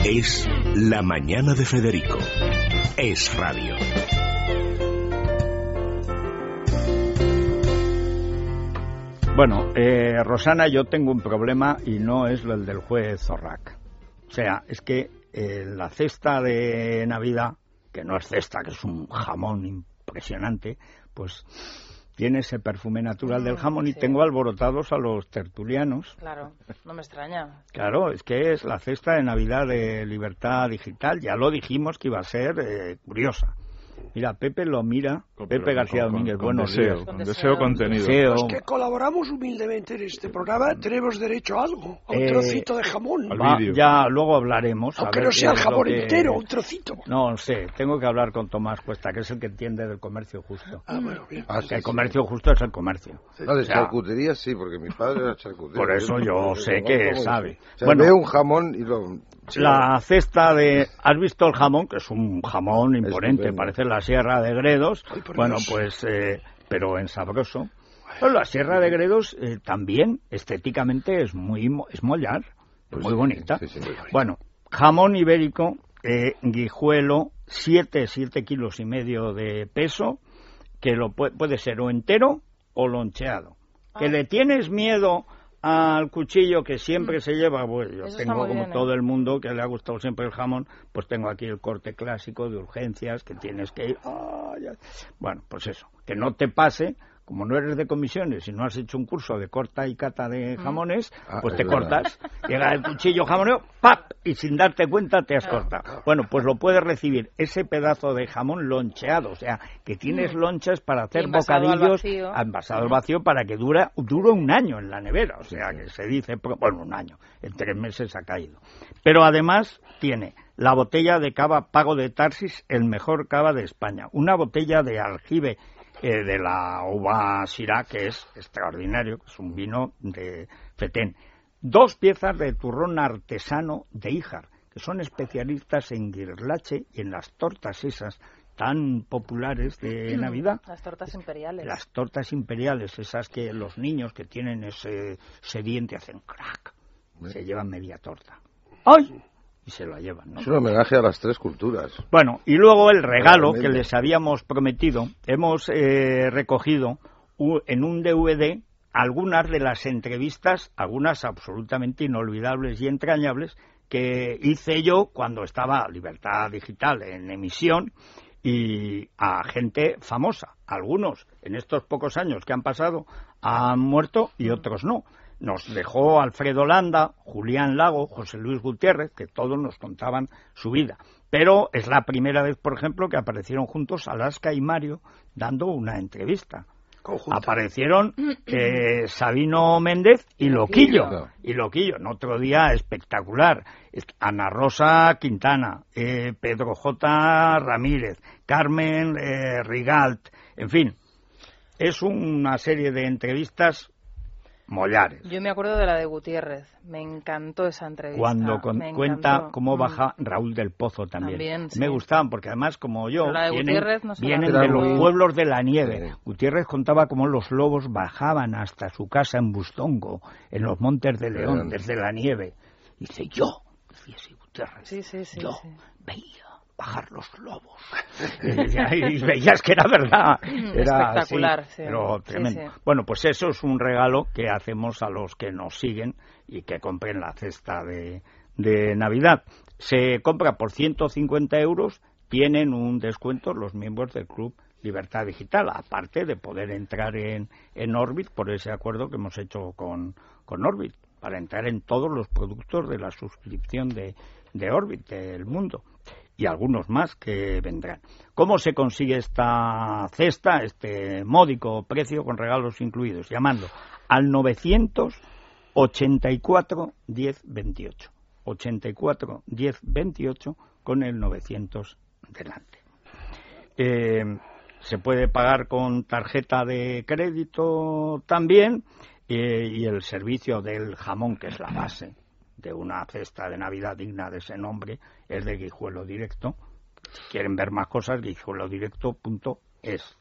Es La Mañana de Federico. Es radio. Bueno, Rosana, yo tengo un problema y no es el del juez Zorrac. O sea, es que la cesta de Navidad, que no es cesta, que es un jamón impresionante, pues tiene ese perfume natural del jamón y tengo alborotados a los tertulianos. Claro, no me extraña. Claro, es que es la cesta de Navidad de Libertad Digital. Ya lo dijimos que iba a ser curiosa. Mira, Pepe lo mira, Pepe García Domínguez, buenos días. Con deseo contenido. Los que colaboramos humildemente en este programa tenemos derecho a algo, a un trocito de jamón. Ya, luego hablaremos. Aunque no sea el jamón entero, un trocito. No sé, tengo que hablar con Tomás Cuesta, que es el que entiende del comercio justo. Bueno, bien. El comercio justo es el comercio. No, de charcutería sí, porque mi padre era charcutero. Por eso yo sé que sabe. O sea, veo un jamón y lo... La cesta de... ¿Has visto el jamón? Que es un jamón imponente, parece la Sierra de Gredos. Bueno, pues, pero en sabroso. Pero la Sierra de Gredos también, estéticamente, es mollar, es muy bonita. Sí, muy bonita. Bueno, jamón ibérico, guijuelo, 7 kilos y medio de peso, que lo puede ser o entero o loncheado. Que le tienes miedo al cuchillo que siempre se lleva, pues yo tengo como todo el mundo que le ha gustado siempre el jamón, pues tengo aquí el corte clásico de urgencias que tienes que ir. Bueno, pues eso, que no te pase, como no eres de comisiones y no has hecho un curso de corta y cata de jamones, pues te cortas, llega el cuchillo jamonero, ¡pap! Y sin darte cuenta te has cortado. Bueno, pues lo puedes recibir ese pedazo de jamón loncheado, o sea, que tienes lonchas para hacer bocadillos envasado al vacío para que dure un año en la nevera, o sea, que se dice, bueno, un año, en 3 meses ha caído. Pero además tiene la botella de cava Pago de Tarsis, el mejor cava de España, una botella de aljibe de la uva Syrah, que es extraordinario, que es un vino de Fetén. 2 piezas de turrón artesano de Híjar, que son especialistas en guirlache y en las tortas esas tan populares de Navidad. Las tortas imperiales. Las tortas imperiales, esas que los niños que tienen ese diente hacen crack, se llevan media torta. ¡Ay! Y se la llevan, ¿no? Es un homenaje a las 3 culturas. Bueno, y luego el regalo que les habíamos prometido, hemos recogido en un DVD algunas de las entrevistas, algunas absolutamente inolvidables y entrañables, que hice yo cuando estaba Libertad Digital en emisión, y a gente famosa. Algunos, en estos pocos años que han pasado, han muerto y otros no. Nos dejó Alfredo Landa, Julián Lago, José Luis Gutiérrez, que todos nos contaban su vida. Pero es la primera vez, por ejemplo, que aparecieron juntos Alaska y Mario dando una entrevista. Aparecieron Sabino Méndez y Loquillo. Y Loquillo, en otro día espectacular. Ana Rosa Quintana, Pedro J. Ramírez, Carmen Rigalt, en fin. Es una serie de entrevistas mollares. Yo me acuerdo de la de Gutiérrez, me encantó esa entrevista. Cuando cuenta cómo baja Raúl del Pozo también. Me gustaban, porque además, como yo, vienen de los pueblos de la nieve. Gutiérrez contaba cómo los lobos bajaban hasta su casa en Bustongo, en los Montes de León, desde la nieve. Y dice, decía así Gutiérrez, veía bajar los lobos. Y veías que era verdad. Era espectacular, así, pero tremendo. Sí. Bueno, pues eso es un regalo que hacemos a los que nos siguen y que compren la cesta de Navidad. Se compra por 150 euros, tienen un descuento los miembros del Club Libertad Digital, aparte de poder entrar en Orbit por ese acuerdo que hemos hecho con Orbit, para entrar en todos los productos de la suscripción de Orbit del mundo. Y algunos más que vendrán. ¿Cómo se consigue esta cesta, este módico precio con regalos incluidos? Llamando al 984 10 28. 84 10 28 con el 900 delante. Se puede pagar con tarjeta de crédito también, y el servicio del jamón, que es la base de una cesta de Navidad digna de ese nombre, es de Guijuelo Directo. Si quieren ver más cosas, guijuelodirecto.es.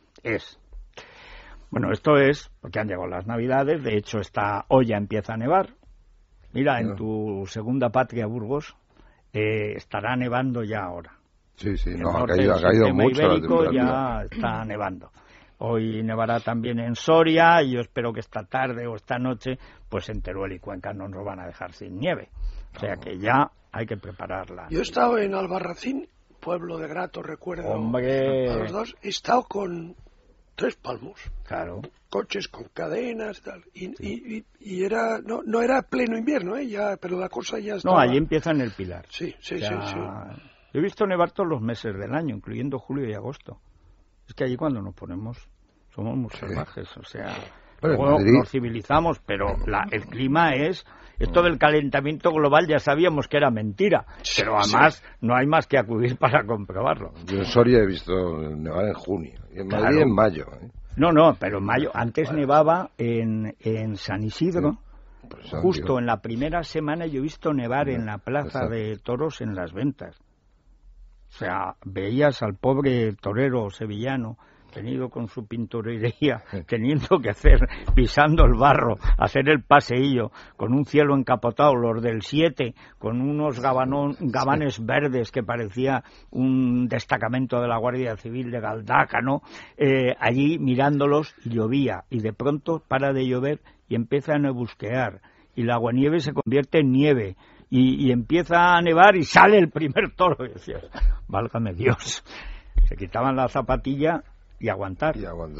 Bueno, esto es porque han llegado las Navidades. De hecho, hoy ya empieza a nevar. Mira, en tu segunda patria, Burgos, estará nevando ya ahora. Sí, El no, ha norte caído del sistema mucho la ibérico temperatura. ya está nevando. Hoy nevará también en Soria y yo espero que esta tarde o esta noche, pues en Teruel y Cuenca no nos van a dejar sin nieve. O sea que ya hay que prepararla. Yo he estado en Albarracín, pueblo de Grato, recuerdo ¡Hombre! a los dos. He estado con 3 palmos. Claro. Coches con cadenas tal. Y era no era pleno invierno, ya, pero la cosa ya estaba... No, allí empieza en el Pilar. Sí. Yo he visto nevar todos los meses del año, incluyendo julio y agosto. Es que allí cuando nos ponemos somos muy salvajes, o sea, luego nos civilizamos, pero el clima es... Esto del calentamiento global ya sabíamos que era mentira, pero además no hay más que acudir para comprobarlo. Yo en Soria he visto nevar en junio, y en Madrid en mayo. No, pero en mayo. Antes nevaba en San Isidro. Justo en la primera semana yo he visto nevar en la plaza de toros en Las Ventas. O sea, veías al pobre torero sevillano venido con su pinturería, teniendo que hacer, pisando el barro, hacer el paseillo, con un cielo encapotado, los del 7, con unos gabanes verdes que parecía un destacamento de la Guardia Civil de Galdácano, allí mirándolos, y llovía, y de pronto para de llover y empieza a nebusquear, y la aguanieve se convierte en nieve, y empieza a nevar y sale el primer toro, y decías, válgame Dios, se quitaban la zapatilla y aguantar.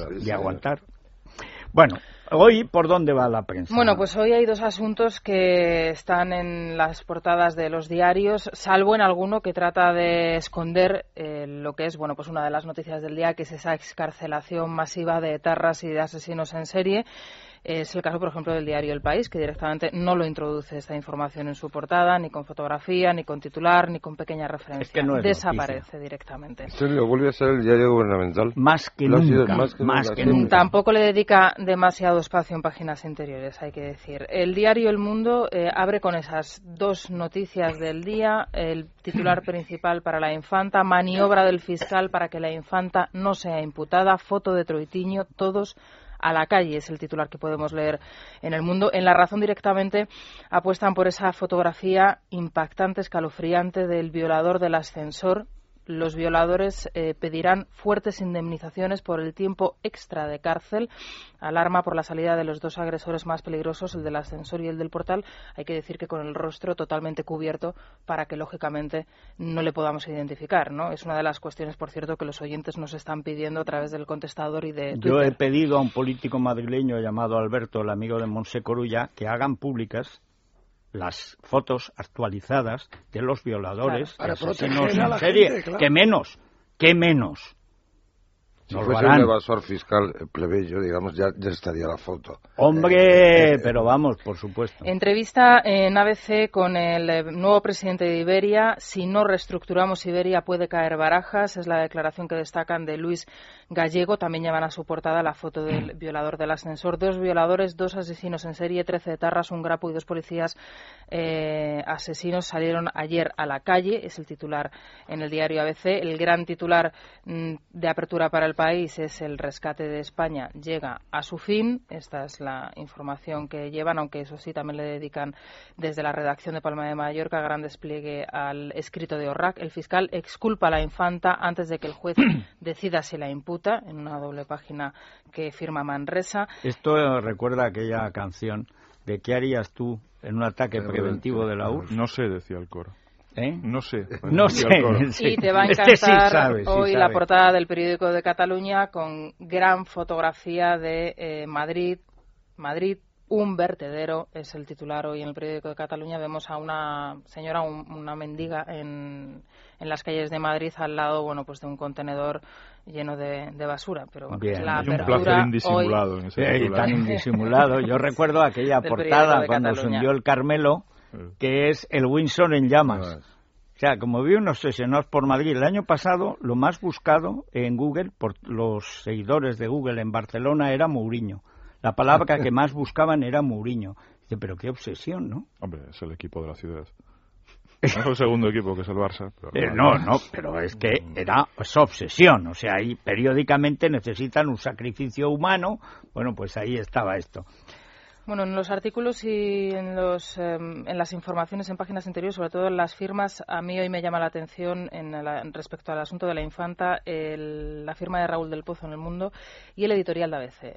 Bueno, hoy, ¿por dónde va la prensa? Bueno, pues hoy hay 2 asuntos que están en las portadas de los diarios, salvo en alguno que trata de esconder lo que es, bueno, pues una de las noticias del día, que es esa excarcelación masiva de etarras y de asesinos en serie. Es el caso, por ejemplo, del diario El País, que directamente no lo introduce esta información en su portada, ni con fotografía, ni con titular, ni con pequeña referencia. Es que no es desaparece noticia. Directamente. ¿Esto vuelve a ser el diario gubernamental? Más que nunca. Tampoco le dedica demasiado espacio en páginas interiores, hay que decir. El diario El Mundo abre con esas 2 noticias del día. El titular principal para la infanta, maniobra del fiscal para que la infanta no sea imputada, foto de Troitiño, todos a la calle, es el titular que podemos leer en El Mundo. En La Razón directamente apuestan por esa fotografía impactante, escalofriante del violador del ascensor. Los violadores pedirán fuertes indemnizaciones por el tiempo extra de cárcel. Alarma por la salida de los 2 agresores más peligrosos, el del ascensor y el del portal. Hay que decir que con el rostro totalmente cubierto para que, lógicamente, no le podamos identificar, ¿no? Es una de las cuestiones, por cierto, que los oyentes nos están pidiendo a través del contestador y de Twitter. Yo he pedido a un político madrileño llamado Alberto, el amigo de Montse Corulla, que hagan públicas las fotos actualizadas de los violadores, claro, de asesinos en serie. Gente, claro. ¿Qué menos? Si fuese un evasor fiscal plebeyo, digamos, ya estaría la foto. ¡Hombre! Pero vamos, por supuesto. Entrevista en ABC con el nuevo presidente de Iberia. Si no reestructuramos Iberia puede caer Barajas. Es la declaración que destacan de Luis Gallego. También llevan a su portada la foto del violador del ascensor. 2 violadores, 2 asesinos en serie, 13 etarras, un grapo y 2 policías asesinos salieron ayer a la calle. Es el titular en el diario ABC. El gran titular de apertura para el país es el rescate de España llega a su fin. Esta es la información que llevan, aunque eso sí también le dedican desde la redacción de Palma de Mallorca gran despliegue al escrito de Orrac. El fiscal exculpa a la infanta antes de que el juez decida si la imputa, en una doble página que firma Manresa. Esto recuerda aquella canción de ¿qué harías tú en un ataque preventivo de la URSS? No sé, decía el coro. No sé. Sí. Y te va a encantar hoy la portada del periódico de Cataluña con gran fotografía de Madrid, un vertedero, es el titular hoy en el periódico de Cataluña. Vemos a una señora, una mendiga en las calles de Madrid al lado, bueno, pues de un contenedor lleno de basura, pero bueno, bien, la hay un placer indisimulado hoy, en ese titular. Tan indisimulado. Yo recuerdo aquella portada cuando se hundió el Carmelo, que es el Windsor en llamas. O sea, como vi unos obsesionados por Madrid. El año pasado, lo más buscado en Google, por los seguidores de Google en Barcelona, era Mourinho. La palabra que más buscaban era Mourinho. Dice, pero qué obsesión, ¿no? Hombre, es el equipo de la ciudad. Es el segundo equipo, que es el Barça. Pero no, pero es que era obsesión. O sea, ahí periódicamente necesitan un sacrificio humano. Bueno, pues ahí estaba esto. Bueno, en los artículos y en las informaciones en páginas anteriores, sobre todo en las firmas, a mí hoy me llama la atención respecto al asunto de la infanta, la firma de Raúl del Pozo en El Mundo y el editorial de ABC.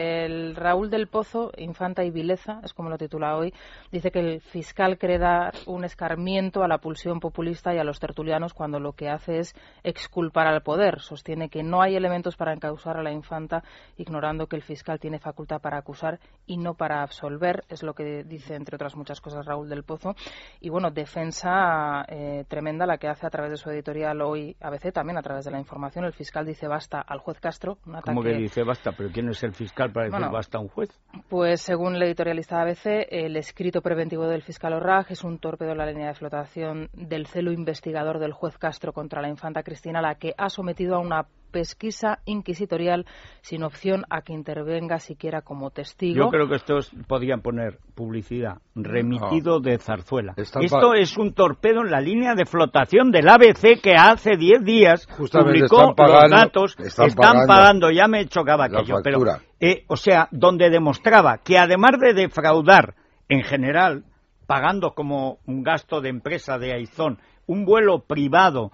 El Raúl del Pozo, Infanta y vileza, es como lo titula hoy, dice que el fiscal cree dar un escarmiento a la pulsión populista y a los tertulianos cuando lo que hace es exculpar al poder. Sostiene que no hay elementos para encausar a la infanta, ignorando que el fiscal tiene facultad para acusar y no para absolver, es lo que dice, entre otras muchas cosas, Raúl del Pozo. Y bueno, defensa tremenda la que hace a través de su editorial hoy ABC, también a través de la información. El fiscal dice basta al juez Castro. ¿Cómo que dice basta? ¿Pero quién es el fiscal para decir basta a un juez? Pues según el editorialista de ABC, el escrito preventivo del fiscal Orraj es un torpedo en la línea de flotación del celo investigador del juez Castro contra la infanta Cristina, a la que ha sometido a una pesquisa inquisitorial sin opción a que intervenga siquiera como testigo. Yo creo que estos podían poner publicidad, remitido de Zarzuela. Esto es un torpedo en la línea de flotación del ABC que hace 10 días publicó los datos, están pagando, ya me chocaba aquello, pero o sea, donde demostraba que además de defraudar en general, pagando como un gasto de empresa de Aizón, un vuelo privado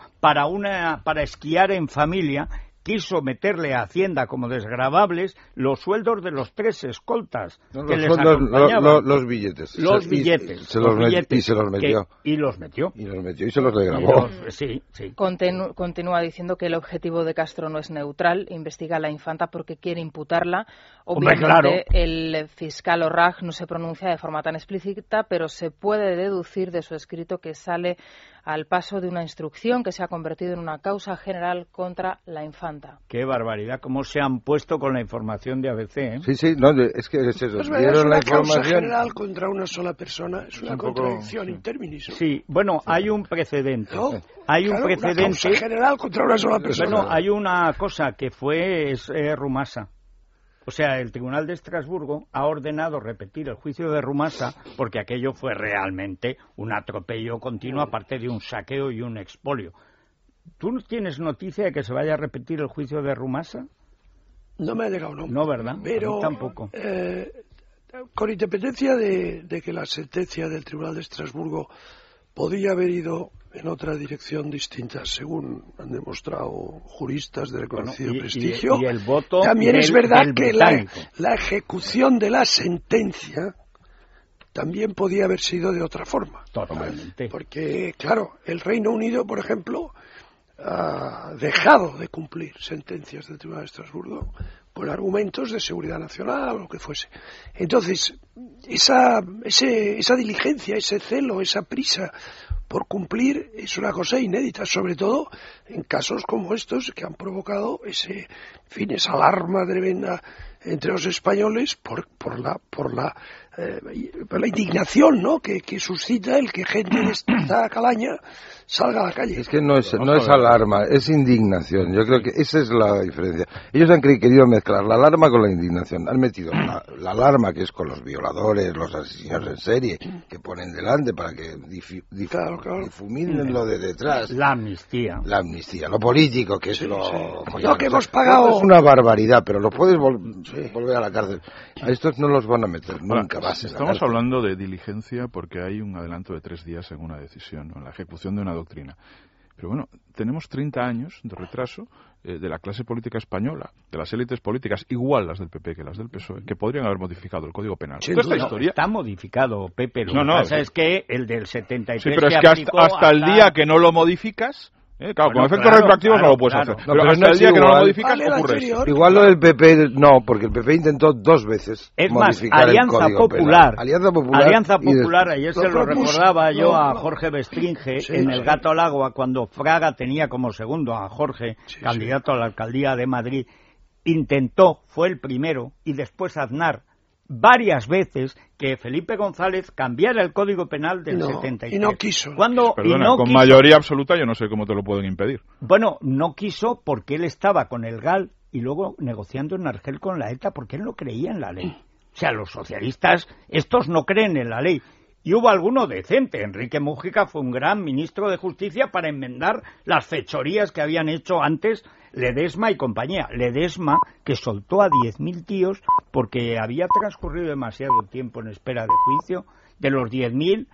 para esquiar en familia, quiso meterle a Hacienda como desgravables los sueldos de los 3 escoltas que les acompañaban. Los billetes. Los billetes. Y se los metió. Y los metió. Y se los desgrabó. Sí. Continúa diciendo que el objetivo de Castro no es neutral, investiga a la infanta porque quiere imputarla. Obviamente, claro. El fiscal Orraj no se pronuncia de forma tan explícita, pero se puede deducir de su escrito que sale al paso de una instrucción que se ha convertido en una causa general contra la infanta. Qué barbaridad, cómo se han puesto con la información de ABC, ¿eh? Sí, no, es que es eso. Es una causa general contra una sola persona, es una contradicción in terminis, ¿no? Sí, bueno, hay un precedente. ¿No? Hay un precedente. Una causa general contra una sola persona. Bueno, hay una cosa que fue Rumasa. O sea, el Tribunal de Estrasburgo ha ordenado repetir el juicio de Rumasa porque aquello fue realmente un atropello continuo, aparte de un saqueo y un expolio. ¿Tú tienes noticia de que se vaya a repetir el juicio de Rumasa? No me ha llegado, no. No, ¿verdad? Pero tampoco. Con independencia de que la sentencia del Tribunal de Estrasburgo podría haber ido en otra dirección distinta, según han demostrado juristas de reconocido prestigio, y el voto también es verdad que la ejecución de la sentencia también podía haber sido de otra forma. Totalmente. Porque, claro, el Reino Unido, por ejemplo, ha dejado de cumplir sentencias del Tribunal de Estrasburgo por argumentos de seguridad nacional o lo que fuese. Entonces, esa diligencia, ese celo, esa prisa por cumplir es una cosa inédita, sobre todo en casos como estos que han provocado esa alarma tremenda entre los españoles por la indignación, ¿no?, que suscita el que gente de esta calaña salga a la calle. Es que no es alarma, es indignación. Yo creo que esa es la diferencia. Ellos han querido mezclar la alarma con la indignación. Han metido la alarma, que es con los violadores, los asesinos en serie, que ponen delante para que difuminen lo de detrás. La amnistía, lo político, que es lo que hemos pagado. Es una barbaridad, pero lo puedes volver a la cárcel. A estos no los van a meter nunca más. Estamos hablando de diligencia porque hay un adelanto de 3 días en una decisión, ¿no?, en la ejecución de una doctrina. Pero bueno, tenemos 30 años de retraso de la clase política española, de las élites políticas, igual las del PP que las del PSOE, que podrían haber modificado el Código Penal. Sí, esta historia está modificado, Pepe. Lo que pasa es que el del 73 sí, pero es que hasta el día que no lo modificas... Claro, con efectos retroactivos no lo puedes hacer. Pero hasta el día que no lo modificas ocurre eso. Igual lo del PP no, porque el PP intentó 2 veces modificar el Código Penal. Alianza Popular, ayer se lo recordaba yo a Jorge Bestringe en El Gato al Agua, cuando Fraga tenía como segundo a Jorge, candidato a la alcaldía de Madrid. Intentó, fue el primero, y después Aznar, varias veces, que Felipe González cambiara el Código Penal del 73. Y no quiso. Con mayoría absoluta yo no sé cómo te lo pueden impedir. Bueno, no quiso porque él estaba con el GAL y luego negociando en Argel con la ETA porque él no creía en la ley. O sea, los socialistas, estos no creen en la ley. y hubo alguno decente. Enrique Múgica fue un gran ministro de Justicia para enmendar las fechorías que habían hecho antes Ledesma y compañía. Ledesma, que soltó a 10.000 tíos porque había transcurrido demasiado tiempo en espera de juicio. De los 10.000,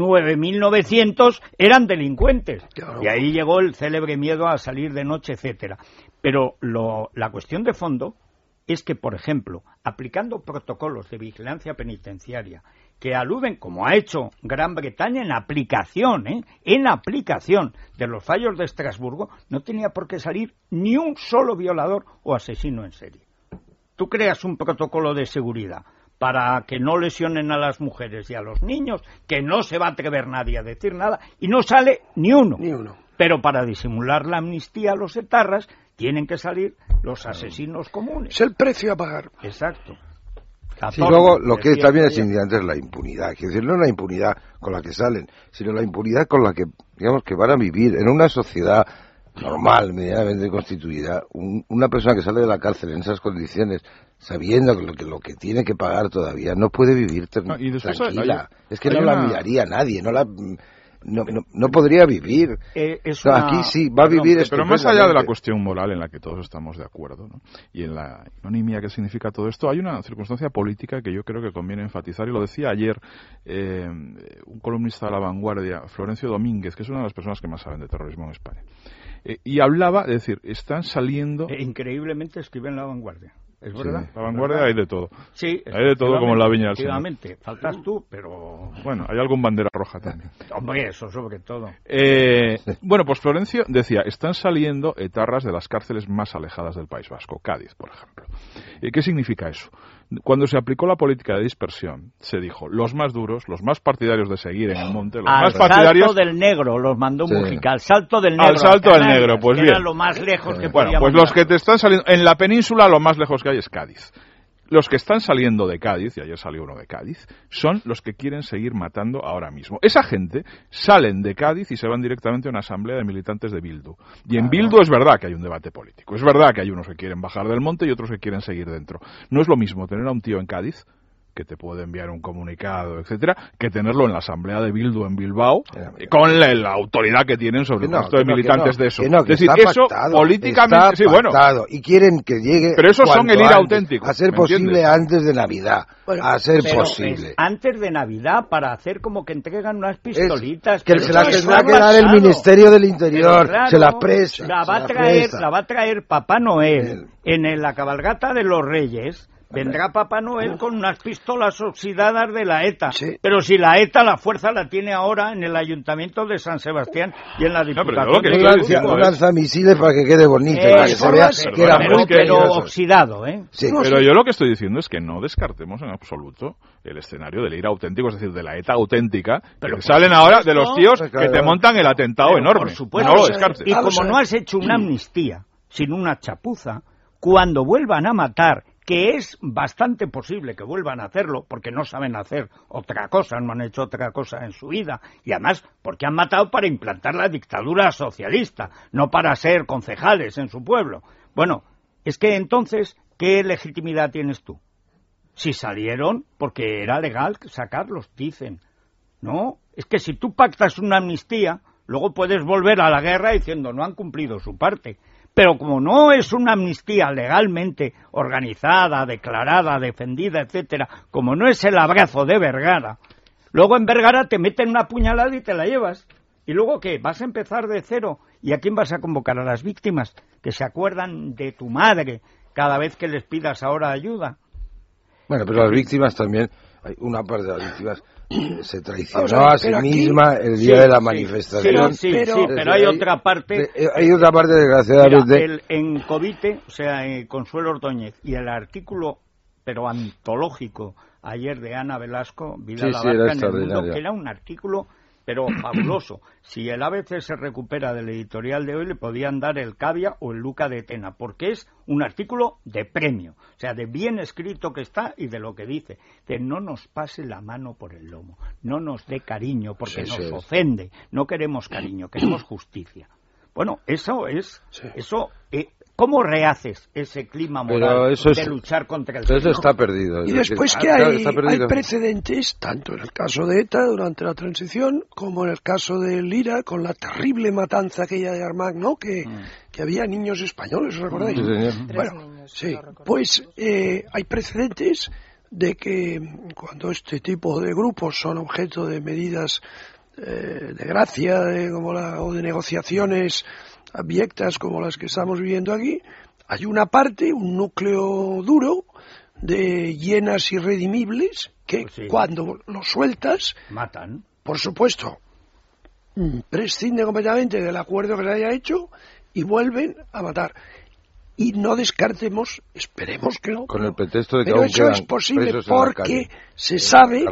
9.900 eran delincuentes. Claro. Y ahí llegó el célebre miedo a salir de noche, etcétera. Pero la cuestión de fondo es que, por ejemplo, aplicando protocolos de vigilancia penitenciaria que aluden, como ha hecho Gran Bretaña, en aplicación de los fallos de Estrasburgo, no tenía por qué salir ni un solo violador o asesino en serie. Tú creas un protocolo de seguridad para que no lesionen a las mujeres y a los niños, que no se va a atrever nadie a decir nada, y no sale ni uno. Pero para disimular la amnistía a los etarras, tienen que salir los asesinos comunes. Es el precio a pagar. Exacto. Sí, luego lo que también es indignante es la impunidad. Es decir, no la impunidad con la que salen, sino la impunidad con la que, digamos, que van a vivir en una sociedad normal, medianamente constituida. Una persona que sale de la cárcel en esas condiciones, sabiendo que lo que tiene que pagar todavía, no puede vivir tranquila. Es que no la miraría nadie, no podría vivir. Aquí sí, va a vivir. Pero más allá de la cuestión moral en la que todos estamos de acuerdo, ¿no? Y en la ironía que significa todo esto, hay una circunstancia política que yo creo que conviene enfatizar, y lo decía ayer un columnista de La Vanguardia, Florencio Domínguez, que es una de las personas que más saben de terrorismo en España. Y hablaba, es decir, están saliendo... Increíblemente escribe en La Vanguardia. ¿Es verdad? La Vanguardia hay de todo. Sí, hay de todo como en la viña del Señor. Efectivamente, faltas tú, pero... Bueno, hay algún bandera roja también. Hombre, eso sobre todo. Bueno, pues Florencio decía, están saliendo etarras de las cárceles más alejadas del País Vasco, Cádiz, por ejemplo. ¿Qué significa eso? Cuando se aplicó la política de dispersión, se dijo, los más duros, los más partidarios de seguir en el monte, los más partidarios... Al Salto del Negro, los mandó Múgica, al Salto del Negro. Al Salto del Negro, pues bien. Era lo más lejos que podía pues mandar. Los que te están saliendo... En la península lo más lejos que hay es Cádiz. Los que están saliendo de Cádiz, y ayer salió uno de Cádiz, son los que quieren seguir matando ahora mismo. Esa gente salen de Cádiz y se van directamente a una asamblea de militantes de Bildu. Y en Bildu es verdad que hay un debate político. Es verdad que hay unos que quieren bajar del monte y otros que quieren seguir dentro. No es lo mismo tener a un tío en Cádiz, que te puede enviar un comunicado, etcétera, que tenerlo en la asamblea de Bildu en Bilbao, con la autoridad que tienen sobre el resto de militantes de eso. Es decir, eso pactado, políticamente, sí, bueno. Y quieren que llegue. Pero esos son el ir auténtico. A ser posible antes de Navidad. A ser posible. Antes de Navidad, para hacer como que entregan unas pistolitas. Que se las tendrá que dar el Ministerio del Interior. Claro, se las presta. La va a traer Papá Noel en la cabalgata de los Reyes. Vendrá Papá Noel con unas pistolas oxidadas de la ETA. Sí. Pero si la ETA, la fuerza la tiene ahora en el Ayuntamiento de San Sebastián y en la Diputación. Un lanzamisiles para que quede bonito, para que se vea que era muy pero oxidado, ¿eh? Sí. Pero yo lo que estoy diciendo es que no descartemos en absoluto el escenario del IRA auténtico, es decir, de la ETA auténtica, pero que salen ahora de los tíos que te montan el atentado enorme. Por supuesto. No lo descartes. Y como no has hecho una amnistía, sino una chapuza, cuando vuelvan a matar, que es bastante posible que vuelvan a hacerlo, porque no saben hacer otra cosa, no han hecho otra cosa en su vida, y además porque han matado para implantar la dictadura socialista, no para ser concejales en su pueblo. Bueno, es que entonces, ¿qué legitimidad tienes tú? Si salieron porque era legal sacarlos, dicen. No, es que si tú pactas una amnistía, luego puedes volver a la guerra diciendo no han cumplido su parte. Pero como no es una amnistía legalmente organizada, declarada, defendida, etcétera, como no es el abrazo de Vergara, luego en Vergara te meten una puñalada y te la llevas. ¿Y luego qué? ¿Vas a empezar de cero? ¿Y a quién vas a convocar? ¿A las víctimas que se acuerdan de tu madre cada vez que les pidas ahora ayuda? Bueno, pero las víctimas también, hay una parte de las víctimas se traicionó a sí misma el día de la manifestación. Sí, pero hay otra parte. Hay otra parte, desgraciadamente. Mira, en Covite, o sea, Consuelo Ordóñez, y el artículo, pero antológico, ayer de Ana Velasco, Vida la Barca en el Mundo, que era un artículo, pero fabuloso. Si el ABC se recupera del editorial de hoy, le podían dar el Cavia o el Luca de Tena, porque es un artículo de premio, o sea, de bien escrito que está y de lo que dice. Que no nos pase la mano por el lomo, no nos dé cariño, porque nos ofende. No queremos cariño, queremos justicia. Bueno, eso es... Sí. ¿Cómo rehaces ese clima moral de luchar contra el Eso está perdido. Y después que hay precedentes, tanto en el caso de ETA durante la transición, como en el caso del Lira, con la terrible matanza aquella de Armagh, ¿no? Que había niños españoles, ¿os recordáis? Sí, señor. Bueno, sí, pues hay precedentes de que cuando este tipo de grupos son objeto de medidas de gracia o de negociaciones abyectas como las que estamos viviendo aquí, hay una parte, un núcleo duro de hienas irredimibles que cuando los sueltas, matan. Por supuesto, prescinden completamente del acuerdo que se haya hecho y vuelven a matar. Y no descartemos, esperemos que no. Con el pretexto de que pero aún eso es posible porque se sabe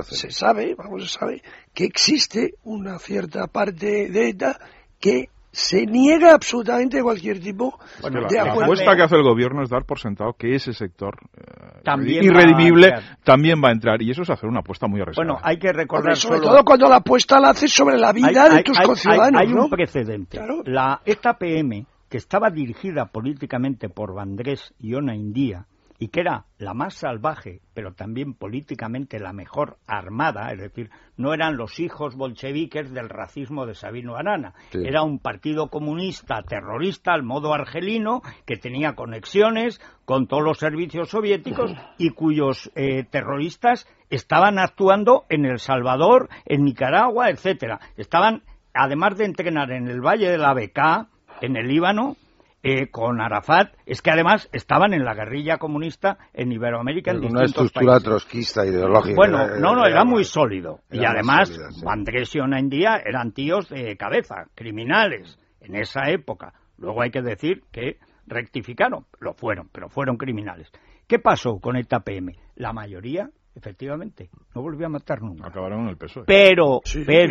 que existe una cierta parte de ETA que se niega absolutamente cualquier tipo de acuerdo. La apuesta que hace el gobierno es dar por sentado que ese sector también irredimible también va a entrar, y eso es hacer una apuesta muy arriesgada. Bueno, hay que recordar sobre todo cuando la apuesta la haces sobre la vida de tus conciudadanos. Hay un precedente. Claro. Esta PM, que estaba dirigida políticamente por Vandrés y Ona India, y que era la más salvaje, pero también políticamente la mejor armada, es decir, no eran los hijos bolcheviques del racismo de Sabino Arana, era un partido comunista terrorista al modo argelino, que tenía conexiones con todos los servicios soviéticos y cuyos terroristas estaban actuando en El Salvador, en Nicaragua, etcétera. Estaban, además de entrenar en el Valle de la Bekaa, en el Líbano, con Arafat, es que además estaban en la guerrilla comunista en Iberoamérica, en distintos países. Una estructura trotskista ideológica. Bueno, era muy sólido. Y además, Vandrés y Ona India eran tíos de cabeza, criminales, en esa época. Luego hay que decir que rectificaron, pero fueron criminales. ¿Qué pasó con esta PM? La mayoría, efectivamente, no volvió a matar nunca. Acabaron en el PSOE. Pero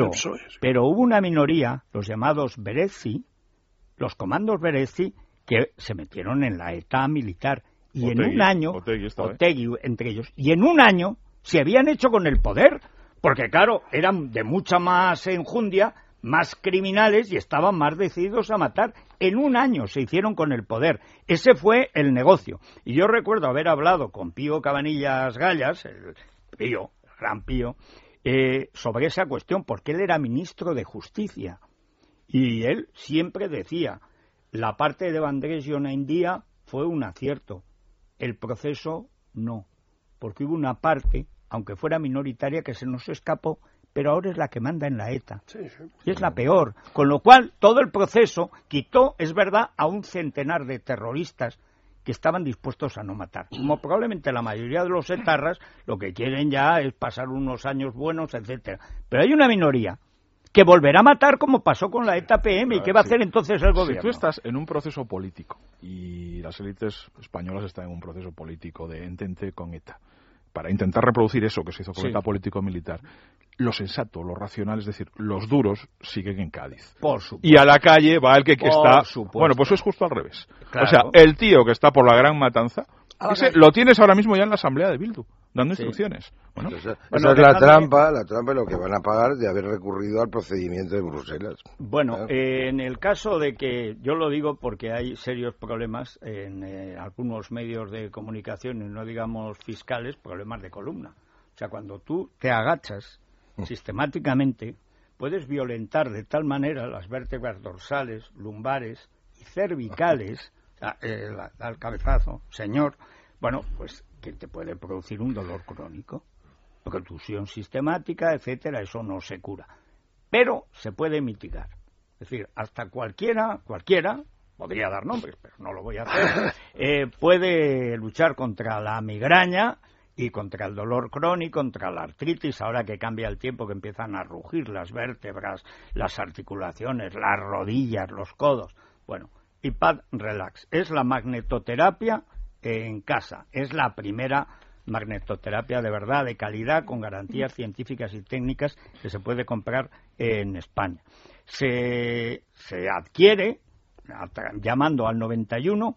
hubo una minoría, los llamados Berezi, los comandos que se metieron en la ETA militar y Otegi, en un año, Otegi entre ellos, y en un año se habían hecho con el poder, porque claro, eran de mucha más enjundia, más criminales y estaban más decididos a matar. En un año se hicieron con el poder. Ese fue el negocio. Y yo recuerdo haber hablado con Pío Cabanillas Gallas, el gran Pío, sobre esa cuestión, porque él era ministro de Justicia. Y él siempre decía, la parte de Vandrés y Ona India fue un acierto, el proceso no, porque hubo una parte, aunque fuera minoritaria, que se nos escapó, pero ahora es la que manda en la ETA, y es la peor, con lo cual todo el proceso quitó, es verdad, a un centenar de terroristas que estaban dispuestos a no matar. Como probablemente la mayoría de los etarras lo que quieren ya es pasar unos años buenos, etcétera. Pero hay una minoría que volverá a matar como pasó con la ETA PM. ¿Y qué va a hacer entonces el gobierno? Si tú estás en un proceso político y las élites españolas están en un proceso político de entente con ETA, para intentar reproducir eso que se hizo con ETA político-militar, lo sensato, lo racional, es decir, los duros siguen en Cádiz. Por supuesto. Y a la calle va el que está... Bueno, pues eso es justo al revés. Claro. O sea, el tío que está por la gran matanza, lo tienes ahora mismo ya en la asamblea de Bildu, dando instrucciones. Bueno, esa es la trampa lo que van a pagar de haber recurrido al procedimiento de Bruselas. Bueno, en el caso de que, yo lo digo porque hay serios problemas en algunos medios de comunicación, y no digamos fiscales, problemas de columna. O sea, cuando tú te agachas sistemáticamente, puedes violentar de tal manera las vértebras dorsales, lumbares y cervicales, al cabezazo, señor, bueno, pues que te puede producir un dolor crónico, contusión sistemática, etcétera. Eso no se cura, pero se puede mitigar. Es decir, hasta cualquiera, podría dar nombres, pero no lo voy a hacer, puede luchar contra la migraña y contra el dolor crónico, contra la artritis, ahora que cambia el tiempo, que empiezan a rugir las vértebras, las articulaciones, las rodillas, los codos. Bueno, iPad Relax es la magnetoterapia en casa, es la primera magnetoterapia de verdad, de calidad, con garantías científicas y técnicas, que se puede comprar en España. Se adquiere llamando al 91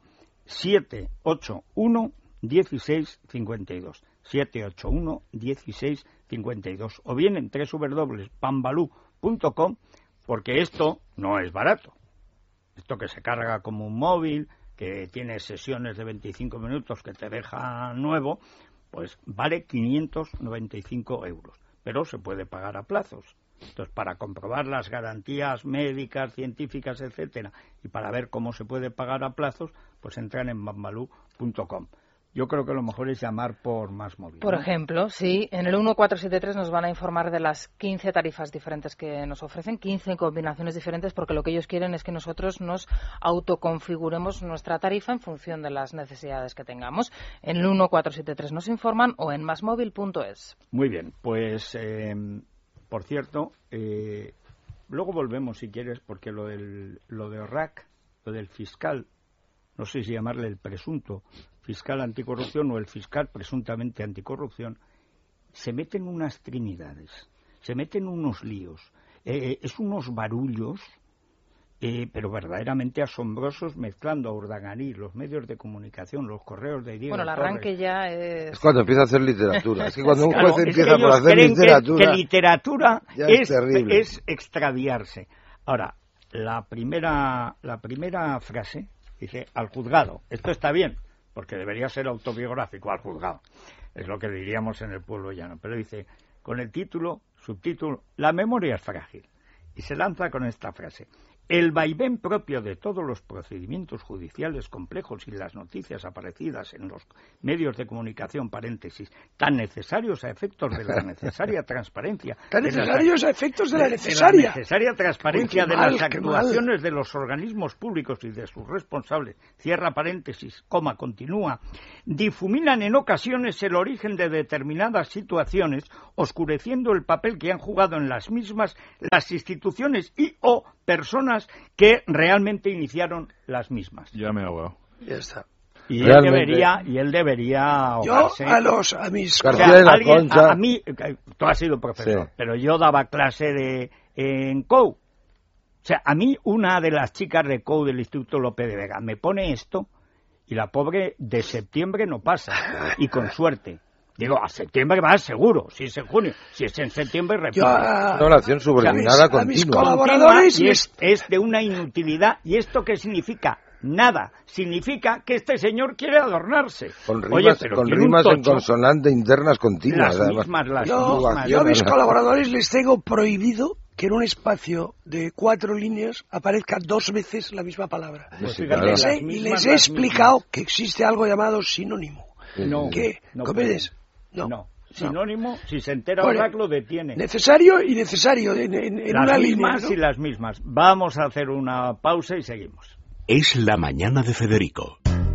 781 1652 781 1652 o bien en www.pambalú.com, porque esto no es barato. esto que se carga como un móvil, que tiene sesiones de 25 minutos que te deja nuevo, pues vale 595 euros, pero se puede pagar a plazos. Entonces, para comprobar las garantías médicas, científicas, etcétera, y para ver cómo se puede pagar a plazos, pues entran en bambalú.com. Yo creo que lo mejor es llamar por Más Móvil. Por ¿no? ejemplo, sí, en el 1473 nos van a informar de las 15 tarifas diferentes que nos ofrecen, 15 combinaciones diferentes, porque lo que ellos quieren es que nosotros nos autoconfiguremos nuestra tarifa en función de las necesidades que tengamos. En el 1473 nos informan o en másmóvil.es. Muy bien, pues, por cierto, luego volvemos si quieres, porque lo de ORRAC, lo del fiscal, no sé si llamarle el presunto fiscal anticorrupción o el fiscal presuntamente anticorrupción, se meten unas trinidades, se meten unos líos, es unos barullos, pero verdaderamente asombrosos, mezclando a Urdangarín, los medios de comunicación, los correos de Diego Bueno, el arranque ya es... Es cuando empieza a hacer literatura. Es que cuando un Claro, juez es que empieza por ellos hacer creen literatura... que literatura ya es terrible. es extraviarse. Ahora, la primera frase dice, al juzgado. Esto está bien, porque debería ser autobiográfico, al juzgado. Es lo que diríamos en el pueblo llano. Pero dice, con el subtítulo, la memoria es frágil. Y se lanza con esta frase. El vaivén propio de todos los procedimientos judiciales complejos y las noticias aparecidas en los medios de comunicación, paréntesis, tan necesarios a efectos de la necesaria transparencia... Tan necesarios a efectos de la necesaria. De la necesaria transparencia Uy, de mal, las qué actuaciones de los organismos públicos y de sus responsables, cierra paréntesis, coma, continúa, difuminan en ocasiones el origen de determinadas situaciones, oscureciendo el papel que han jugado en las mismas las instituciones y o personas que realmente iniciaron las mismas. Ya me he ahogado. Ya está. Y Realmente. él debería Yo ahogarse. a mis... García O sea, de la alguien, Concha. a mí, tú has sido profesor, Sí. pero yo daba clase en COU. O sea, a mí una de las chicas de COU del Instituto Lope de Vega me pone esto y la pobre de septiembre no pasa, y con suerte. Digo, a septiembre va seguro, si es en junio, si es en septiembre, Yo repite. Una oración subordinada a mis continua. colaboradores Y les... es de una inutilidad. ¿Y esto qué significa? Nada. Significa que este señor quiere adornarse. Con Oye, rimas, pero con tiene un rimas en tocho. consonante internas continuas. Las además. mismas, las Yo mismas. a mis colaboradores les tengo prohibido que en un espacio de 4 líneas aparezca 2 veces la misma palabra. Pues Sí, fíjate, claro. las Y mismas, les he las explicado mismas. que existe algo llamado sinónimo. No, ¿Qué? no ¿Comprendes? pueden. No. Sinónimo, si se entera Bueno, Orac, lo detiene. Necesario y necesario en Las una mismas línea, ¿no? y las mismas. Vamos a hacer una pausa y seguimos. Es la mañana de Federico.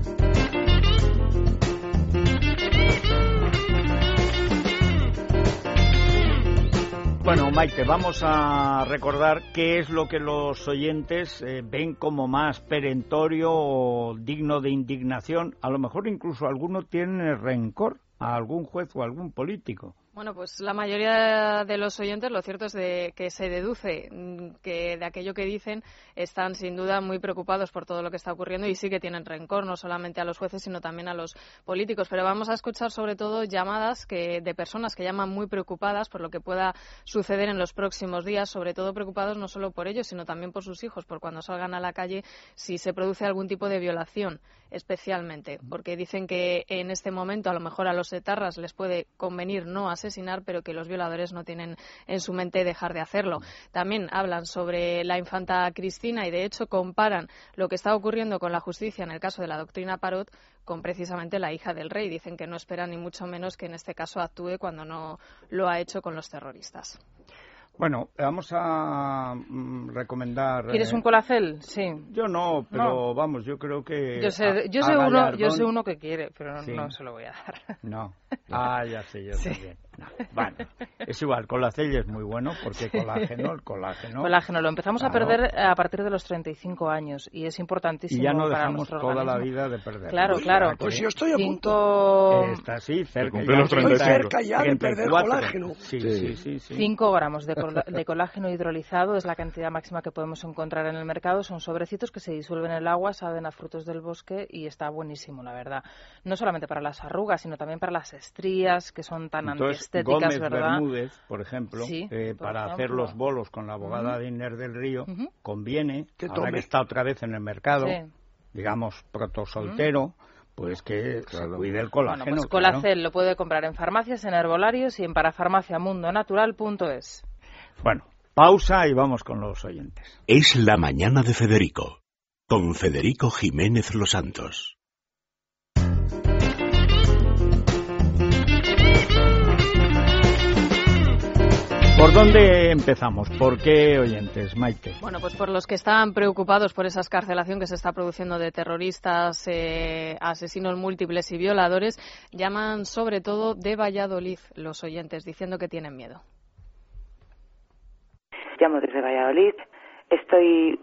Bueno, Maite, vamos a recordar qué es lo que los oyentes ven como más perentorio o digno de indignación. A lo mejor incluso algunos tienen rencor a algún juez o a algún político. Bueno, pues la mayoría de los oyentes, lo cierto es que se deduce que de aquello que dicen están sin duda muy preocupados por todo lo que está ocurriendo y sí que tienen rencor, no solamente a los jueces, sino también a los políticos. Pero vamos a escuchar sobre todo llamadas de personas que llaman muy preocupadas por lo que pueda suceder en los próximos días, sobre todo preocupados no solo por ellos, sino también por sus hijos, por cuando salgan a la calle si se produce algún tipo de violación, especialmente, porque dicen que en este momento a lo mejor a los etarras les puede convenir no asesinar, pero que los violadores no tienen en su mente dejar de hacerlo. También hablan sobre la infanta Cristina y de hecho comparan lo que está ocurriendo con la justicia en el caso de la doctrina Parot con precisamente la hija del rey. Dicen que no esperan ni mucho menos que en este caso actúe cuando no lo ha hecho con los terroristas. Bueno, vamos a recomendar... ¿Quieres un colacel? Sí. Yo no, pero No. vamos, yo creo que... Yo sé uno que quiere, pero Sí. no se lo voy a dar. No. Ah, ya sé, yo Sí. también. No. Bueno, es igual, colacel es muy bueno porque el colágeno... Colágeno lo empezamos a Claro. perder a partir de los 35 años y es importantísimo Y ya no para dejamos nuestro toda la organismo. vida de perder. Claro, claro. Pues yo estoy a punto. Está así, cerca. cumple ya los Estoy 35. cerca ya de perder 34. colágeno. Sí. 5 gramos de colágeno hidrolizado es la cantidad máxima que podemos encontrar en el mercado. Son sobrecitos que se disuelven en el agua, saben a frutos del bosque y está buenísimo, la verdad. No solamente para las arrugas, sino también para las estrías, que son tan Entonces, estéticas, Gómez ¿verdad? Bermúdez, por ejemplo, Sí, para por hacer ejemplo. los bolos con la abogada de Inés del Río, conviene, Que ahora tome. que está otra vez en el mercado, Sí. digamos, protosoltero, pues que se cuide el Bueno, colágeno. pues claro. Colacel lo puede comprar en farmacias, en herbolarios y en parafarmaciamundonatural.es. Bueno, pausa y vamos con los oyentes. Es la mañana de Federico, con Federico Jiménez Los Santos. ¿Por dónde empezamos? ¿Por qué oyentes, Maite? Bueno, pues por los que están preocupados por esa excarcelación que se está produciendo de terroristas, asesinos múltiples y violadores, llaman sobre todo de Valladolid los oyentes, diciendo que tienen miedo. Llamo desde Valladolid, estoy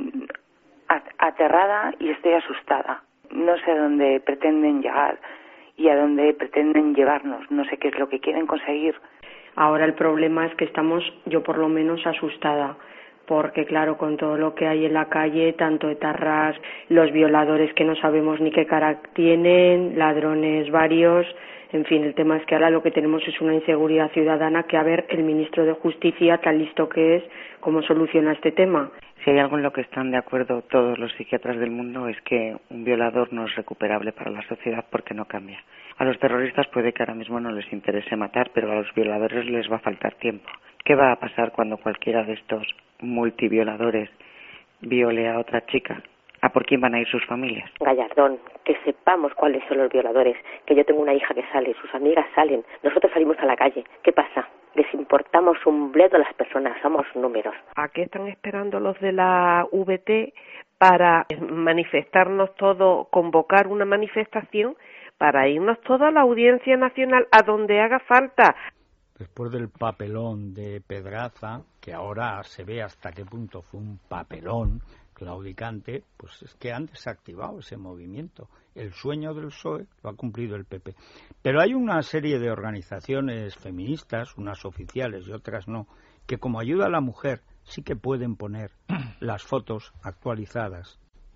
aterrada y estoy asustada. No sé a dónde pretenden llegar y a dónde pretenden llevarnos. No sé qué es lo que quieren conseguir. Ahora el problema es que estamos, yo por lo menos, asustada, porque claro, con todo lo que hay en la calle, tanto etarras, los violadores que no sabemos ni qué cara tienen, ladrones varios, en fin, el tema es que ahora lo que tenemos es una inseguridad ciudadana que a ver el ministro de Justicia, tan listo que es, cómo soluciona este tema. Si hay algo en lo que están de acuerdo todos los psiquiatras del mundo es que un violador no es recuperable para la sociedad porque no cambia. A los terroristas puede que ahora mismo no les interese matar, pero a los violadores les va a faltar tiempo. ¿Qué va a pasar cuando cualquiera de estos multivioladores viole a otra chica? ¿A por quién van a ir sus familias? Gallardón, que sepamos cuáles son los violadores, que yo tengo una hija que sale, sus amigas salen, nosotros salimos a la calle. ¿Qué pasa? Les importamos un bledo a las personas, somos números. ¿A qué están esperando los de la VT para manifestarnos todo, convocar una manifestación para irnos toda a la Audiencia Nacional a donde haga falta? Después del papelón de Pedraza, que ahora se ve hasta qué punto fue un papelón claudicante, pues es que han desactivado ese movimiento. El sueño del PSOE lo ha cumplido el PP. Pero hay una serie de organizaciones feministas, unas oficiales y otras no, que como ayuda a la mujer sí que pueden poner las fotos actualizadas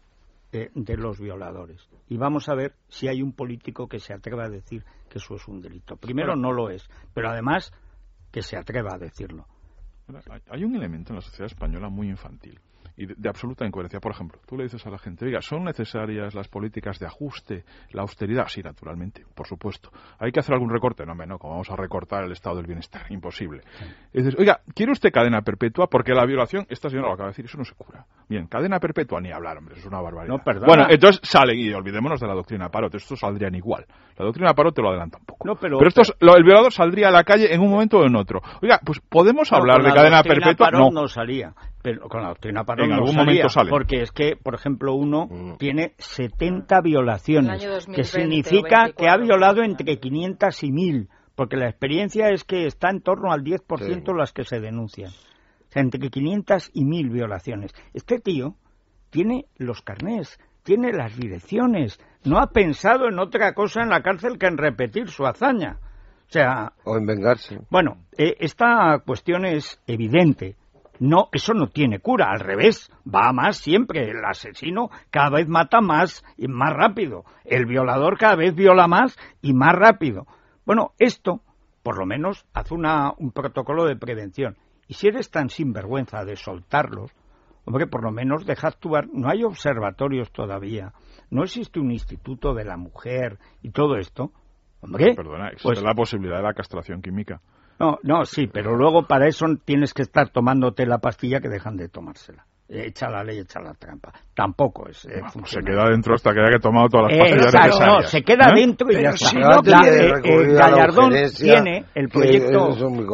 de los violadores. Y vamos a ver si hay un político que se atreva a decir que eso es un delito. Primero, no lo es, pero además que se atreva a decirlo. Hay un elemento en la sociedad española muy infantil y de absoluta incoherencia. Por ejemplo, tú le dices a la gente, oiga, ¿son necesarias las políticas de ajuste, la austeridad? Sí, naturalmente, por supuesto. ¿Hay que hacer algún recorte? No, ¿cómo vamos a recortar el estado del bienestar? Imposible. Y dices, oiga, ¿quiere usted cadena perpetua? Porque la violación, esta señora lo acaba de decir, eso no se cura. Bien, cadena perpetua, ni hablar, hombre, eso es una barbaridad. No, perdona. Bueno, entonces salen, y olvidémonos de la doctrina Parot, estos saldrían igual. La doctrina Parot te lo adelanta un poco. No, pero el violador saldría a la calle en un momento o en otro. Oiga, pues podemos hablar de cadena perpetua. No salía, pero con la doctrina Parot en no algún salía, momento sale. porque es que, por ejemplo, uno tiene 70 violaciones, El año 2020 que significa o 24, que ha violado entre 500 y 1000, porque la experiencia es que está en torno al 10% las que se denuncian. O sea, entre 500 y 1000 violaciones. Este tío tiene los carnés, tiene las direcciones, no ha pensado en otra cosa en la cárcel que en repetir su hazaña. O sea, o en vengarse. Bueno, esta cuestión es evidente. No, eso no tiene cura, al revés, va a más siempre. El asesino cada vez mata más y más rápido. El violador cada vez viola más y más rápido. Bueno, esto, por lo menos, hace un protocolo de prevención. Y si eres tan sinvergüenza de soltarlos, hombre, por lo menos deja actuar. No hay observatorios todavía, no existe un instituto de la mujer y todo esto. Hombre, perdona, existe la posibilidad de la castración química. No, sí, pero luego para eso tienes que estar tomándote la pastilla que dejan de tomársela. Echa la ley, echa la trampa. Tampoco es se queda dentro hasta que haya tomado todas las pastillas necesarias. No, se queda dentro y ya está. Si no Gallardón tiene el proyecto,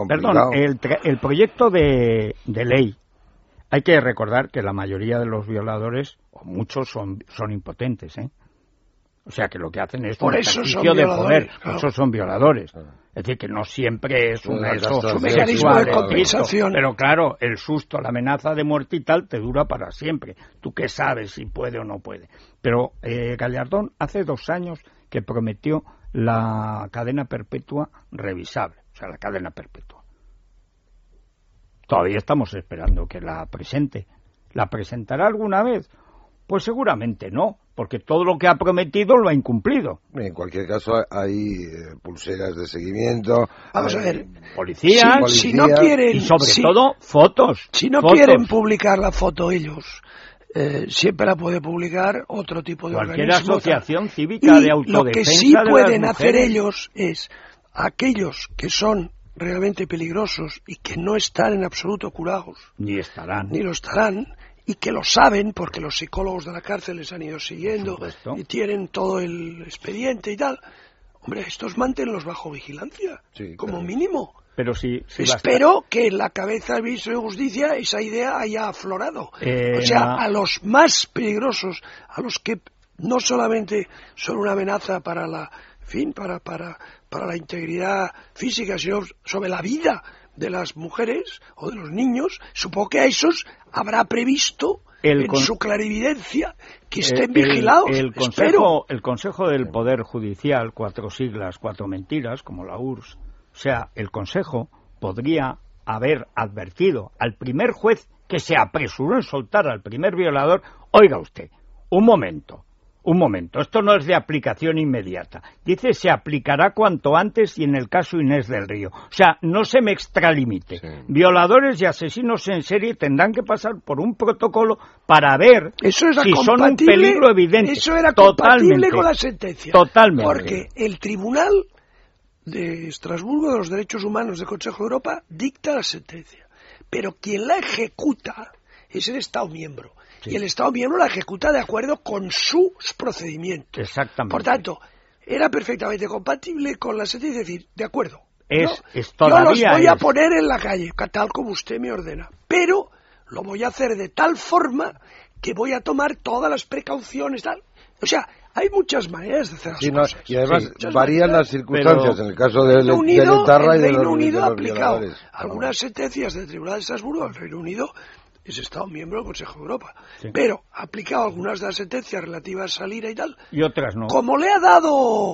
el proyecto de ley. Hay que recordar que la mayoría de los violadores, o muchos, son impotentes, O sea, que lo que hacen es un ejercicio de poder. Claro. Esos son violadores. Es decir, que no siempre es un mecanismo de compensación. Pero claro, el susto, la amenaza de muerte y tal te dura para siempre. ¿Tú qué sabes si puede o no puede? Pero Gallardón hace 2 años que prometió la cadena perpetua revisable. O sea, la cadena perpetua. Todavía estamos esperando que la presente. ¿La presentará alguna vez? Pues seguramente no, porque todo lo que ha prometido lo ha incumplido. En cualquier caso, hay pulseras de seguimiento. Vamos a ver. Policías. Si no quieren, y sobre todo, fotos. Si no fotos. quieren publicar la foto ellos, siempre la puede publicar otro tipo de cualquier organismo. Asociación cívica de autodefensa. Lo que sí pueden hacer ellos es, aquellos que son realmente peligrosos y que no están en absoluto curados, ni lo estarán, y que lo saben porque los psicólogos de la cárcel les han ido siguiendo y tienen todo el expediente y tal. Hombre, estos manténlos bajo vigilancia, como mínimo. Pero espero que en la cabeza del ministro de Justicia esa idea haya aflorado. O sea, a los más peligrosos, a los que no solamente son una amenaza para la para la integridad física, sino sobre la vida de las mujeres o de los niños, supongo que a esos habrá previsto en su clarividencia que estén vigilados. El Consejo del Poder Judicial, 4 siglas, 4 mentiras, como la URSS, o sea, el Consejo podría haber advertido al primer juez que se apresuró en soltar al primer violador: oiga usted, un momento, esto no es de aplicación inmediata. Dice, se aplicará cuanto antes y en el caso Inés del Río. O sea, no se me extralimite. Sí. Violadores y asesinos en serie tendrán que pasar por un protocolo para ver si son un peligro evidente. Eso era compatible con la sentencia. Totalmente. Porque el Tribunal de Estrasburgo de los Derechos Humanos del Consejo de Europa dicta la sentencia. Pero quien la ejecuta es el Estado miembro. Sí. Y el Estado miembro la ejecuta de acuerdo con sus procedimientos. Exactamente. Por tanto, era perfectamente compatible con la sentencia, decir, de acuerdo. Yo los voy a poner en la calle, tal como usted me ordena. Pero lo voy a hacer de tal forma que voy a tomar todas las precauciones, tal. O sea, hay muchas maneras de hacer las cosas. Y además varían las circunstancias. En el caso de Letarra y de Reino Unido ha aplicado algunas sentencias del Tribunal de Estrasburgo. El Reino Unido es Estado miembro del Consejo de Europa, pero ha aplicado algunas de las sentencias relativas a Lira y tal, y otras no. Como le ha dado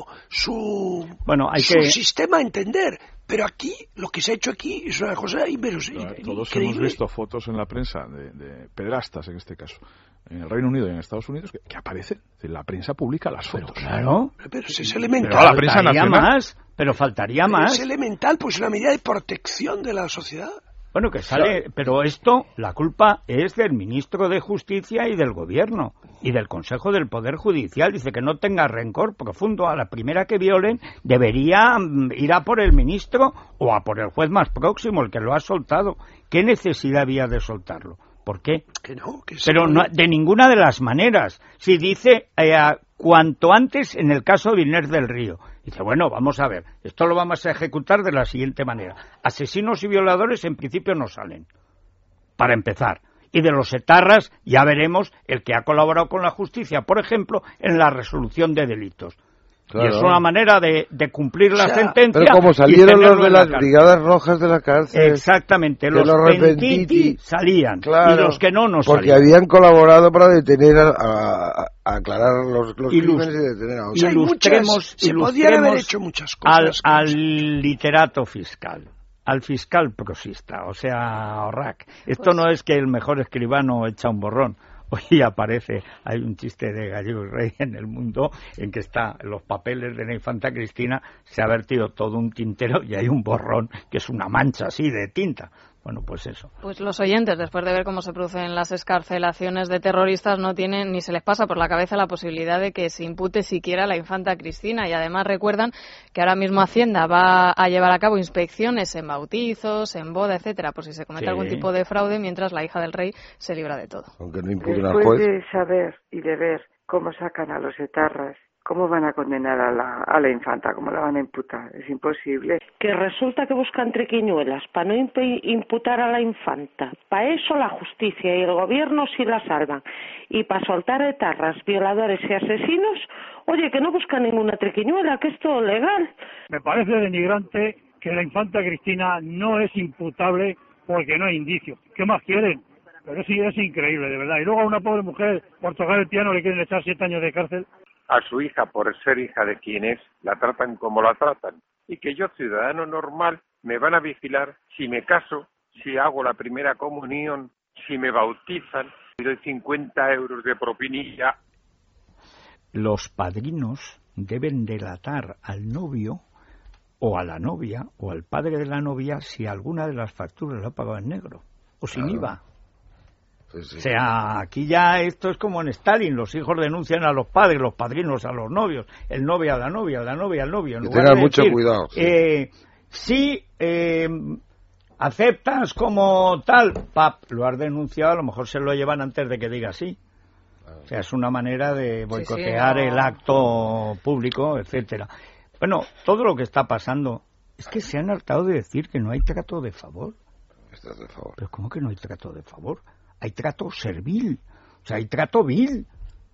su sistema a entender. Pero aquí, lo que se ha hecho aquí es una cosa inverosímil. Todos hemos visto fotos en la prensa de pederastas, en este caso, en el Reino Unido y en Estados Unidos, que aparecen. La prensa publica las fotos. Pero claro. Pero es elemental. Pero la prensa nacional. Pero faltaría más. Es elemental, pues una medida de protección de la sociedad. Bueno, que sale, pero la culpa es del ministro de Justicia y del Gobierno y del Consejo del Poder Judicial. Dice que no tenga rencor profundo. A la primera que violen debería ir a por el ministro o a por el juez más próximo, el que lo ha soltado. ¿Qué necesidad había de soltarlo? ¿Por qué? Pero no, de ninguna de las maneras. Si dice cuanto antes en el caso de Inés del Río. Dice, bueno, vamos a ver, esto lo vamos a ejecutar de la siguiente manera. Asesinos y violadores en principio no salen, para empezar. Y de los etarras ya veremos el que ha colaborado con la justicia, por ejemplo, en la resolución de delitos. Claro. Y es una manera de cumplir la sentencia. Pero como salieron los de las brigadas rojas de la cárcel. Exactamente, los Pentiti salían, claro, y los que no salían. Porque habían colaborado para detener a aclarar los crímenes y detener a otros. Se podían haber hecho muchas cosas. Al literato fiscal, al fiscal prosista, o sea, Orrac. Esto no es que el mejor escribano echa un borrón. Hoy aparece, hay un chiste de Gallego y Rey en El Mundo en que está los papeles de la infanta Cristina, se ha vertido todo un tintero y hay un borrón que es una mancha así de tinta. Bueno, pues eso. Pues los oyentes, después de ver cómo se producen las excarcelaciones de terroristas, no tienen ni se les pasa por la cabeza la posibilidad de que se impute siquiera a la infanta Cristina. Y además recuerdan que ahora mismo Hacienda va a llevar a cabo inspecciones en bautizos, en boda, etcétera, por si se comete algún tipo de fraude, mientras la hija del rey se libra de todo. Aunque no imputen al juez. Después de saber y de ver cómo sacan a los etarras, ¿cómo van a condenar a la infanta? ¿Cómo la van a imputar? Es imposible. Que resulta que buscan triquiñuelas para no imputar a la infanta. Para eso la justicia y el gobierno sí la salvan. Y para soltar etarras, violadores y asesinos, oye, que no buscan ninguna triquiñuela, que es todo legal. Me parece denigrante que la infanta Cristina no es imputable porque no hay indicios. ¿Qué más quieren? Pero sí, es increíble, de verdad. Y luego a una pobre mujer, por tocar el piano, le quieren echar 7 años de cárcel. A su hija, por ser hija de quien es, la tratan como la tratan. Y que yo, ciudadano normal, me van a vigilar si me caso, si hago la primera comunión, si me bautizan, y doy 50 euros de propinilla. los padrinos deben delatar al novio o a la novia o al padre de la novia si alguna de las facturas la ha pagado en negro o sin IVA. Sí, sí. O sea, aquí ya esto es como en Stalin, los hijos denuncian a los padres, los padrinos a los novios, el novio a la novia, la novia al novio. Que tengan mucho cuidado. Si aceptas como tal, lo has denunciado, a lo mejor se lo llevan antes de que diga sí. O sea, es una manera de boicotear el acto público, etcétera. Bueno, todo lo que está pasando es que se han hartado de decir que no hay trato de favor. ¿Estás de favor? Pero ¿cómo que no hay trato de favor? Hay trato servil, o sea, hay trato vil.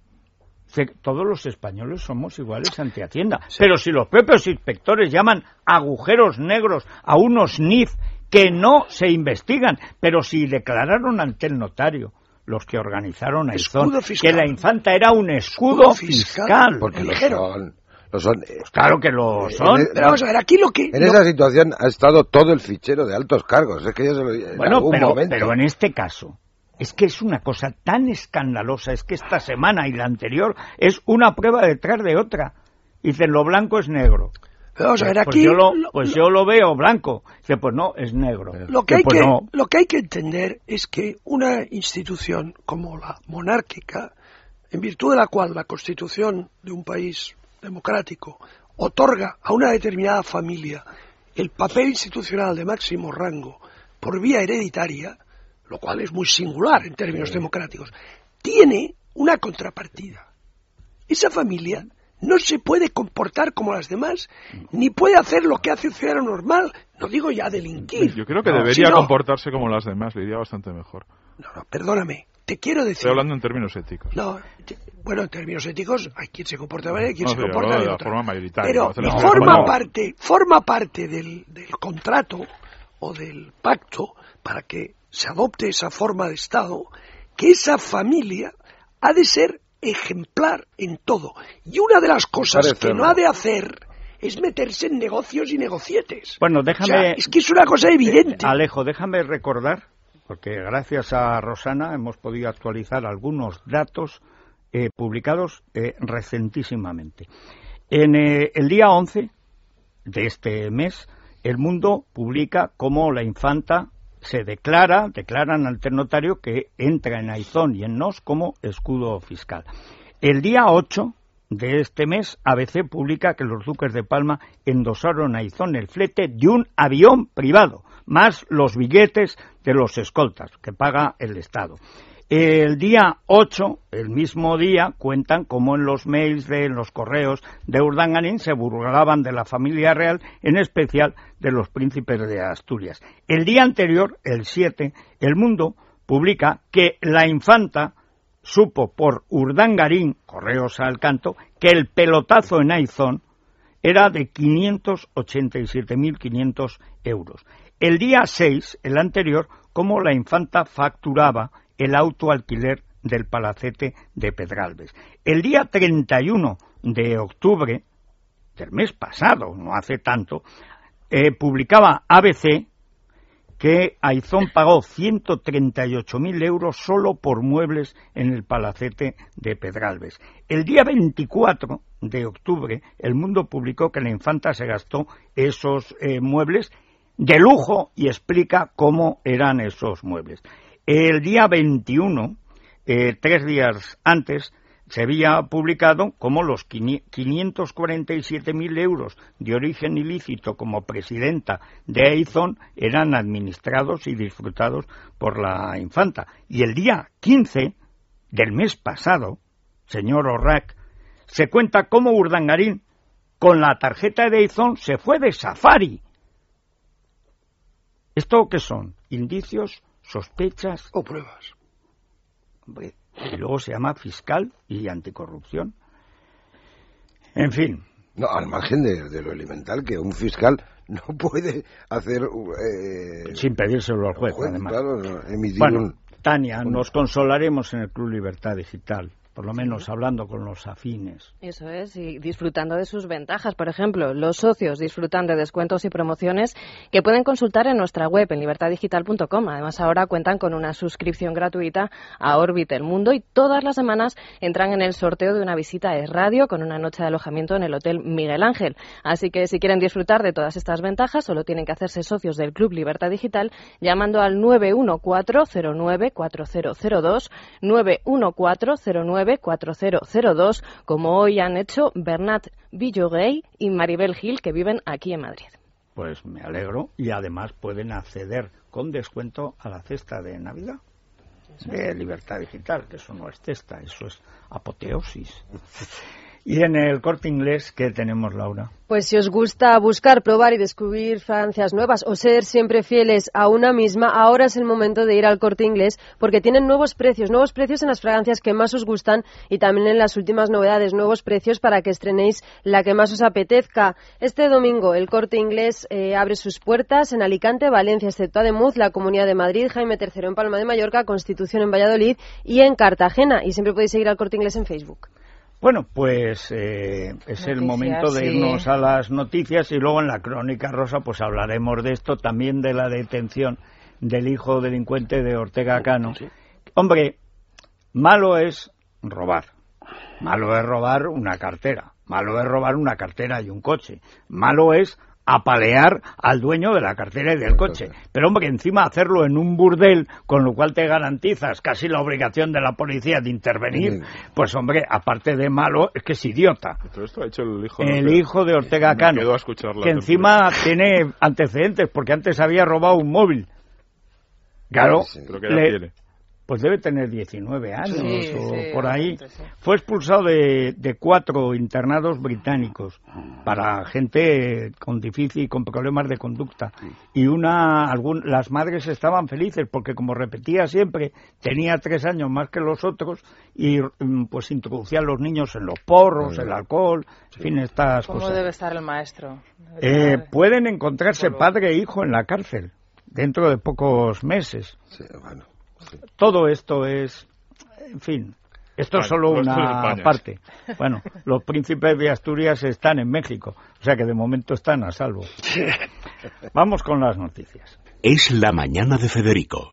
Todos los españoles somos iguales ante Hacienda. Sí. Pero si los propios inspectores llaman agujeros negros a unos NIF que no se investigan, pero si declararon ante el notario los que organizaron a Aizón que la infanta era un escudo fiscal. Porque lo son. Pues claro que lo son. Pero vamos a ver, aquí esa situación ha estado todo el fichero de altos cargos. Es que ya se lo, bueno, pero en este caso es que es una cosa tan escandalosa, es que esta semana y la anterior es una prueba detrás de otra. Dicen, lo blanco es negro. Pero vamos a ver, aquí... yo lo veo blanco. Dice, pues no, es negro. Lo que hay que entender es que una institución como la monárquica, en virtud de la cual la Constitución de un país democrático otorga a una determinada familia el papel institucional de máximo rango por vía hereditaria, lo cual es muy singular en términos democráticos, tiene una contrapartida. Esa familia no se puede comportar como las demás, ni puede hacer lo que hace un ciudadano normal, no digo ya delinquir. Yo creo que debería comportarse como las demás, le iría bastante mejor. No, perdóname, te quiero decir... Estoy hablando en términos éticos. No, bueno, en términos éticos hay quien se comporta de manera y quien se comporta de otra. Forma mayoritaria. Pero forma parte del contrato o del pacto para que se adopte esa forma de Estado, que esa familia ha de ser ejemplar en todo. Y una de las cosas que no ha de hacer es meterse en negocios y negocietes. Bueno, déjame... O sea, es que es una cosa evidente. Alejo, déjame recordar, porque gracias a Rosana hemos podido actualizar algunos datos publicados recentísimamente. En el día 11 de este mes, El Mundo publica cómo la infanta se declaran ante el notario que entra en Aizón y en Nos como escudo fiscal. El día 8 de este mes, ABC publica que los duques de Palma endosaron a Aizón el flete de un avión privado, más los billetes de los escoltas que paga el Estado. El día 8, el mismo día, cuentan cómo en los mails, en los correos de Urdangarín se burlaban de la familia real, en especial de los príncipes de Asturias. El día anterior, el 7, El Mundo publica que la infanta supo por Urdangarín, correos al canto, que el pelotazo en Aizón era de 587.500 euros. El día 6, el anterior, cómo la infanta facturaba el autoalquiler del palacete de Pedralbes. El día 31 de octubre del mes pasado, no hace tanto, publicaba ABC que Aizón pagó 138.000 euros solo por muebles en el palacete de Pedralbes. El día 24 de octubre, El Mundo publicó que la infanta se gastó esos muebles de lujo y explica cómo eran esos muebles. El día 21, 3 días antes, se había publicado cómo los 547.000 euros de origen ilícito como presidenta de Aizón eran administrados y disfrutados por la infanta. Y el día 15 del mes pasado, señor Orrac, se cuenta cómo Urdangarín, con la tarjeta de Aizón, se fue de safari. ¿Esto qué son? ¿Indicios? ¿Sospechas? O pruebas. Hombre, y luego se llama fiscal y anticorrupción. En fin. No, al margen de lo elemental, que un fiscal no puede hacer... sin pedírselo al juez, además. Claro, emitir bueno, Tania, nos consolaremos en el Club Libertad Digital por lo menos hablando con los afines. Eso es, y disfrutando de sus ventajas. Por ejemplo, los socios disfrutan de descuentos y promociones que pueden consultar en nuestra web, en libertadigital.com. Además, ahora cuentan con una suscripción gratuita a Orbit El Mundo y todas las semanas entran en el sorteo de una visita a Es Radio con una noche de alojamiento en el Hotel Miguel Ángel. Así que si quieren disfrutar de todas estas ventajas, solo tienen que hacerse socios del Club Libertad Digital llamando al 914094002, 914094002, como hoy han hecho Bernat Villorey y Maribel Gil, que viven aquí en Madrid. Pues me alegro, y además pueden acceder con descuento a la cesta de Navidad de Libertad Digital, que eso no es cesta, eso es apoteosis. Y en el Corte Inglés, ¿qué tenemos, Laura? Pues si os gusta buscar, probar y descubrir fragancias nuevas o ser siempre fieles a una misma, ahora es el momento de ir al Corte Inglés porque tienen nuevos precios en las fragancias que más os gustan y también en las últimas novedades, nuevos precios para que estrenéis la que más os apetezca. Este domingo el Corte Inglés abre sus puertas en Alicante, Valencia, excepto Ademuz, la Comunidad de Madrid, Jaime III en Palma de Mallorca, Constitución en Valladolid y en Cartagena. Y siempre podéis seguir al Corte Inglés en Facebook. Bueno, pues es el momento de irnos a las noticias y luego en la Crónica Rosa pues hablaremos de esto, también de la detención del hijo delincuente de Ortega Cano. Sí. Hombre, malo es robar una cartera, malo es robar una cartera y un coche, malo es apalear al dueño de la cartera y del coche. Pero, hombre, encima hacerlo en un burdel, con lo cual te garantizas casi la obligación de la policía de intervenir, pues, hombre, aparte de malo, es que es idiota. Todo esto ha hecho el hijo de Ortega Cano, que encima tiene antecedentes, porque antes había robado un móvil. Claro, creo que ya tiene. Pues debe tener 19 años por ahí. Sí. Fue expulsado de 4 internados británicos para gente con problemas de conducta. Y las madres estaban felices porque, como repetía siempre, tenía 3 años más que los otros y pues introducía a los niños en los porros, el alcohol, en fin, estas cosas. ¿Cómo debe estar el maestro? Pueden encontrarse padre e hijo en la cárcel dentro de pocos meses. Sí, bueno. Todo esto es, en fin, esto es solo una parte. Bueno, los príncipes de Asturias están en México, o sea que de momento están a salvo. Vamos con las noticias. Es la mañana de Federico.